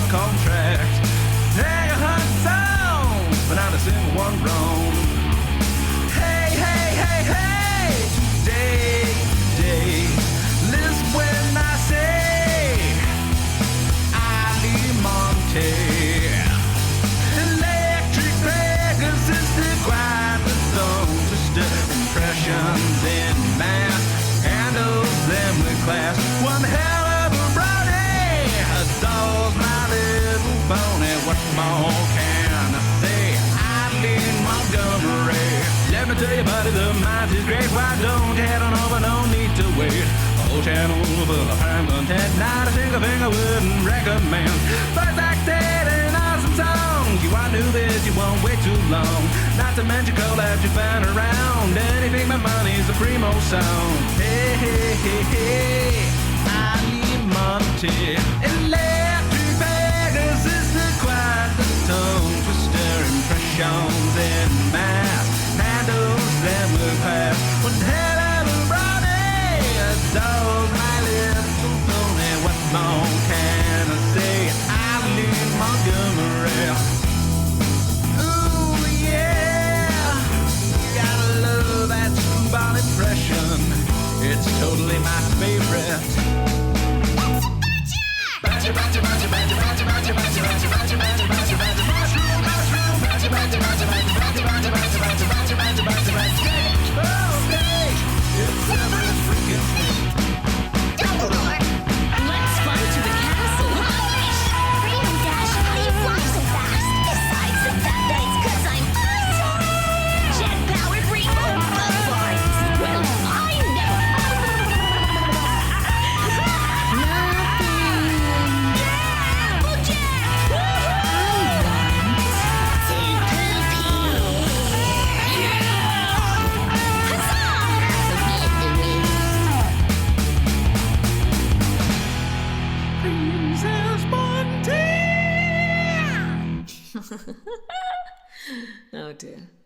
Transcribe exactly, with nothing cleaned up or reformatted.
contract. Take a hundred songs, but not a single one wrong. Hey, hey, hey, hey, today, today, listen when I say Ali Monte. Electric Pegasus, the quiet with zone twister impressions in mass, handles them with class. One hell of a brownie, adores my little pony. What more can I say? Eileen Montgomery. Let me tell you, buddy, the mind is great. Why don't you head on over? No need to wait. Whole channel full of prime content. Not a single thing I wouldn't recommend. First acted in awesome songs. You are new this, you won't wait too long. Not to mention collabs you find around. Anything but money's a primo sound. Hey, hey, hey, hey, Ali Monte. Electric Pegasus, the quiet, the tongue twister impressions in mass. Handles them with class. One hell of a brownie, adores my little pony. What more can I say? Eileen Montgomery. Ooh yeah, you gotta love that screwball impression. It's totally my favorite. Badger, badger, badger, badger, badger, badger, badger, badger, badger, badger, badger, badger, mushroom, mushroom, badger, badger, badger, badger, badger, badger, badger, badger, badger, badger, badger, badger, oh, snake, it's every freaking snake. Dumbledore! Let's fly to the castle! Freedom Dash, how do you fly so fast? Besides the fact that it's 'cause I'm awesome! Jet-powered rainbow bug flies! Well, I never... Nothing! Yeah! Applejack! Woohoo! To poop here! Yeah! Huzzah! Princess Monty. Oh dear.